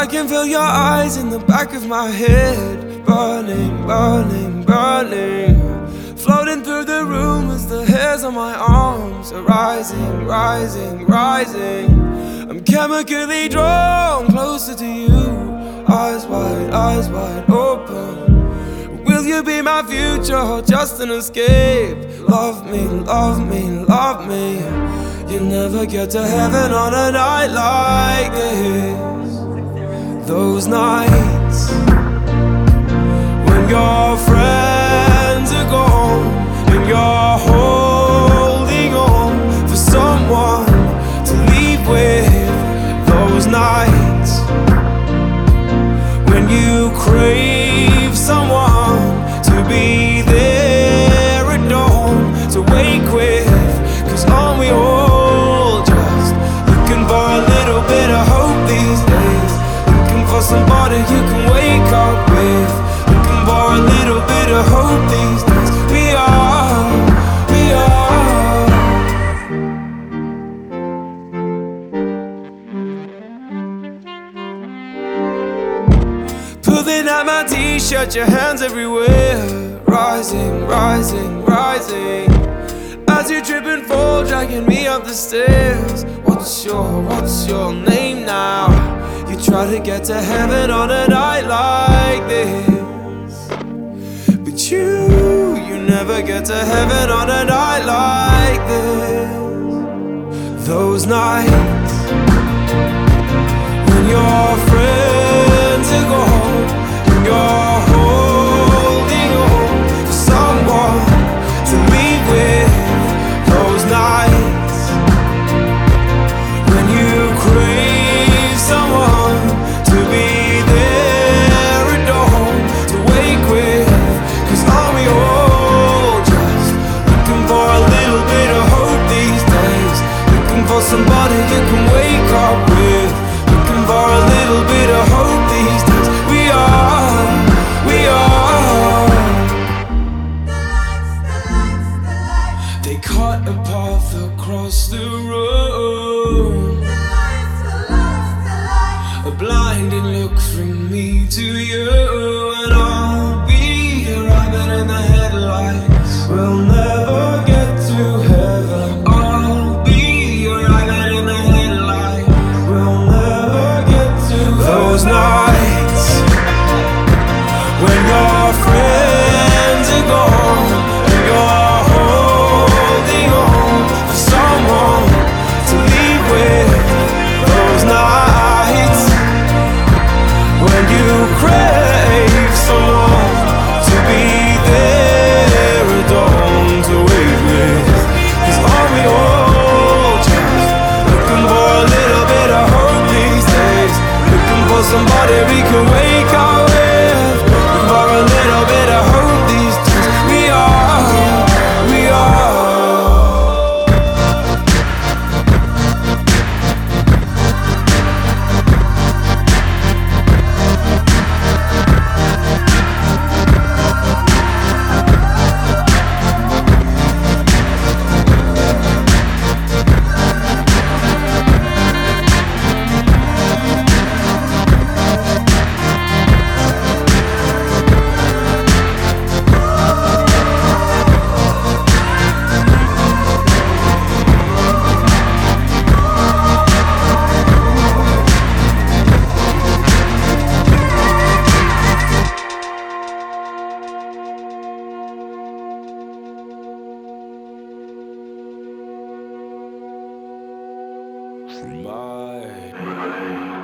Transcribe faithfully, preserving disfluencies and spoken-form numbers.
can feel your eyes in the back of my head, burning, burning, burning. Floating through the room as the hairs on my arms are rising, rising, rising. I'm chemically drawn closer to you, eyes wide, eyes wide open. Will you be my future or just an escape? Love me, love me, love me. You'll never get to heaven on a night like this. Those nights when your friends are gone and you're holding on for someone to leave with. Those nights when you crave someone to be there at dawn, to wake with. Cause aren't we all just looking for a little bit of hope these days? Looking for somebody you can wake up with. Looking for a little bit of hope these days. We are, we are. Pulling at my t-shirt, your hands everywhere. Rising, rising, rising. As you trip and fall, dragging me up the stairs. What's your, what's your name now? You try to get to heaven on a night like this, but you, you never get to heaven on a night like this. Those nights when your friends are gone and you're holding on for someone to leave with. Those nights when you crave someone to be there at dawn, to wake with. Cause aren't we all just looking for a little bit of hope these days? Looking for somebody you can wake up with. Looking for a little bit of hope these days. We are, we are. They cut a path across the room, a blinding look from me to you. And I'll be a rabbit in the headlights. We'll never get to heaven. I'll be a rabbit in the headlights. We'll never get to heaven. Those nights when your friends are gone and you're holding on for someone to leave with. Those nights when you crave someone to be there at dawn, to wake with. Cause aren't we all just looking for a little bit of hope these days? Looking for somebody we can wake up with. Looking for a little bit of hope these days. We are, we are. Bye.